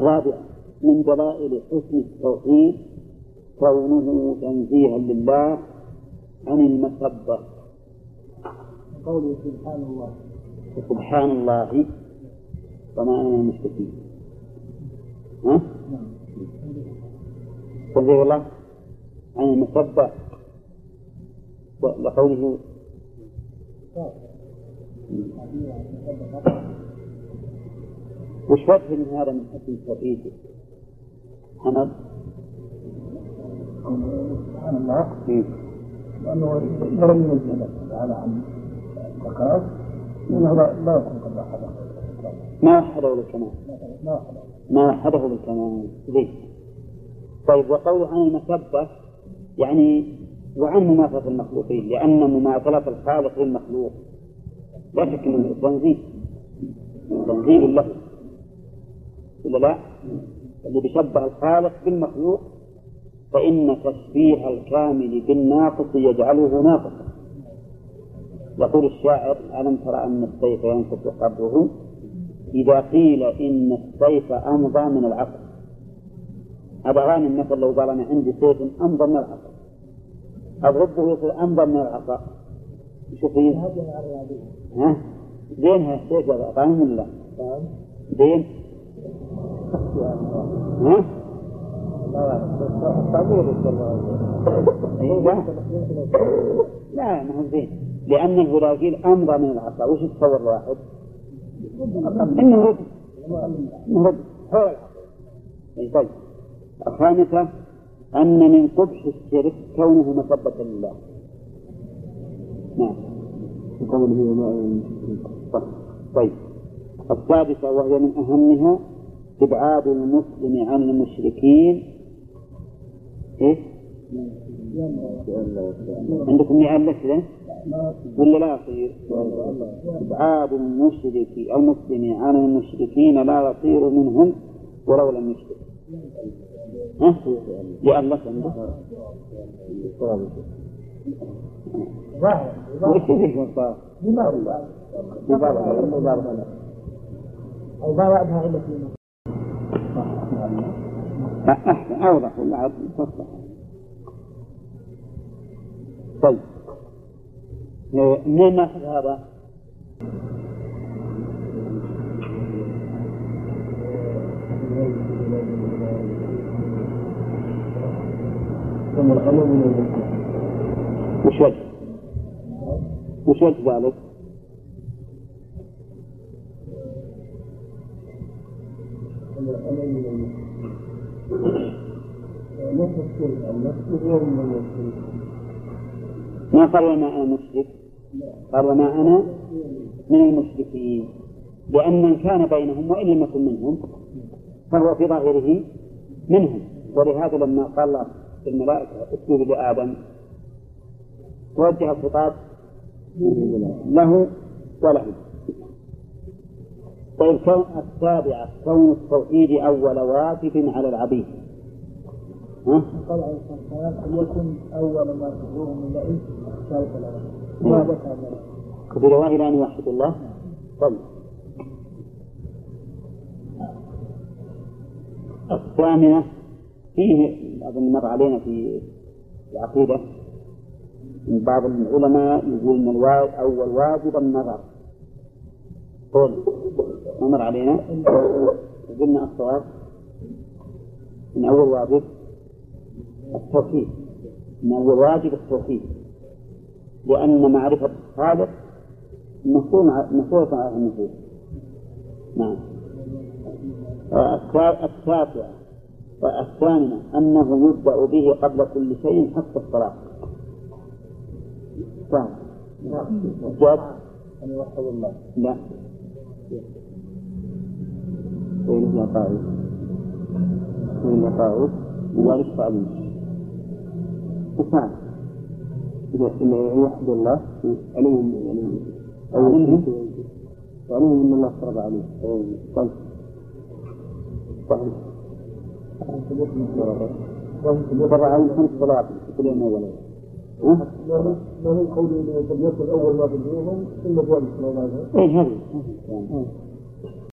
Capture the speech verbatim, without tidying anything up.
رابعا من دلائل حسن التوحيد كونه تنزيها لله عن المسبة. قوله سبحان الله سبحان الله وما أنا من المشركين. ها؟ تنزيه الله عن المسبة لقوله وش وجه من هذا من حسن التوحيد؟ حمد سبحان الله لأنه لم ينزل تعالى عن الذكر إنه لا يكون قد وحده ما وحده بالكمال ما وحده بالكمال ليش؟ طيب وقوله عن المسبة يعني وعن مماثلة المخلوقين، لأن مماثلة الخالق للمخلوق لا شك أنه تنزيه تنزيه له ولا لا؟ اللي بيشبه الخالق بالمخلوق فإن تشبيه الكامل بالناقص يجعله ناقصا. يقول الشاعر: ألم ترى أن السيف ينقص قدره إذا قيل إن السيف أمضى من العقل. أبغاني المثل لو قال أنا عندي سيف أمضى من العقل أضربه يصير أمضى من العصا. شوف فيه ها زينها السيف هذا فاهم ولا لا؟ زين ها لا ما هو زين لأنه إذا قيل أمضى من العصا وش يتصور الواحد؟ إنه رد إنه رد حول العصا. طيب الخامسة أن من قبح الشرك كونه مسبة لله. نعم طيب السادسة وهي من أهمها إبعاد المسلم عن المشركين. إيه؟ عندكم يعلق له ولا لا يصير؟ إبعاد المشرك المسلم عن المشركين لا يصير منهم ولو لم يشرك. ها؟ يعلق عنده وش يدرك مصاب؟ لماذا؟ لماذا؟ أو ما بعدها علة لماذا؟ أحسن أوضح ولا عاد تصح. طيب منين نأخذ هذا؟ وش وجه؟ وش وجه ذلك؟ ما قال وما أنا مشرك، قال وما أنا من المشركين، لأن من كان بينهم وإن لم يكن منهم فهو في ظاهره منهم. ولهذا لما قال الله في الملائكة اسجدوا لآدم وجه الخطاب له ولهم. طيب كون السابعة كون التوحيد أول واجب على العبيد. ها؟ قال عليه الصلاة والسلام يكن أول ما تدعوهم من الله شرك له. في رواية لا نوحد الله. طيب الثامنة فيه أظن مر علينا في العقيدة من بعض العلماء يقول أن الواجب أول واجب النظر. قول ما مر علينا قلنا الصواب من أول واجب التوحيد من أول واجب التوحيد لأن معرفة الخالق مفروضة على النفوس. نعم. التاسعة والثامنة أنه يبدأ به قبل كل شيء حتى الصلاة. صح. جاب أن يوحد الله. لا. وين يقاعد؟ وين يقاعد؟ ولا يشفع به. وفعل. إذا إن يوحد الله عليهم يعني عليهم وعليهم إن الله فرض عليه. طيب. صحيح. فرض عليهم خمس صلوات في كل يوم ولا يوم. ما هو قولي إنه قد يكون أول ما تدعوهم ثم جاء الصلاة. إيه هذا.